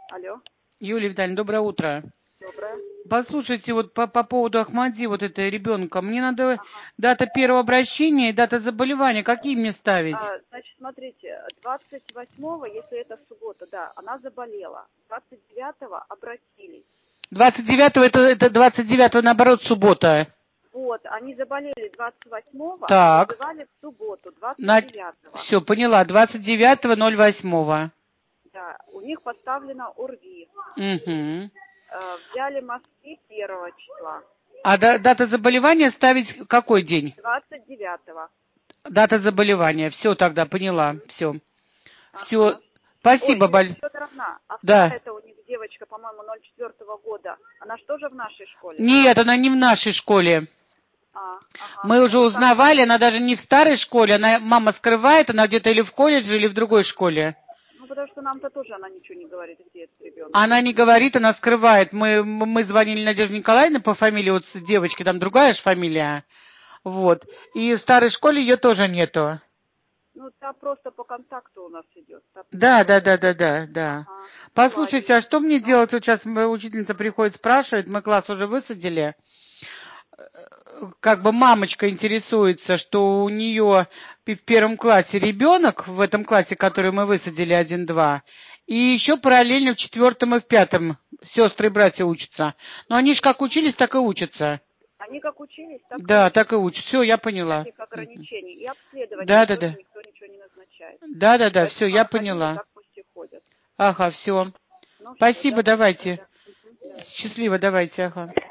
Алло. Юлия Витальевна, доброе утро. Доброе. Послушайте, вот по поводу Ахмади, вот этого ребенка, мне надо дата первого обращения и дата заболевания. Какие мне ставить? Значит, смотрите, 28-го, если это суббота, да, она заболела. 29-го обратились. 29-го, это 29-го, наоборот, суббота. Вот, они заболели 28-го, а Так. вызывали в субботу, 29-го. Все, поняла, 29.08. Да, у них поставлено ОРВИ. Угу. Взяли мазки 1 числа. А дата заболевания ставить какой день? 29-го. Дата заболевания. Все тогда, поняла. Все. Ага. Все. Спасибо большое. А Да. вторая, это у них девочка, по-моему, 04-го года. Она же тоже в нашей школе? Нет, она не в нашей школе. Ага. Мы уже узнавали, она даже не в старой школе, мама скрывает, она где-то или в колледже, или в другой школе. Ну, потому что нам-то тоже она ничего не говорит, где этот ребенок. Она не говорит, она скрывает. Мы звонили Надежде Николаевне по фамилии, вот девочки, там другая же фамилия. Вот. И в старой школе ее тоже нету. Ну, там просто по контакту у нас идет. Да. Ага. Послушайте, а что мне делать? Вот сейчас учительница приходит, спрашивает, мы класс уже высадили. Как бы мамочка интересуется, что у нее в первом классе ребенок, в этом классе, который мы высадили 1-2, и еще параллельно в 4 и в 5 сестры и братья учатся. Но они же как учились, так и учатся. Они как учились, так да, так и учатся. Все, я поняла. Никаких ограничений. И обследования Да. никто ничего не назначает. Да, все, я поняла. Так пусть и ходят. Ага, все. Ну, Спасибо, все, давайте. Счастливо, давайте, ага.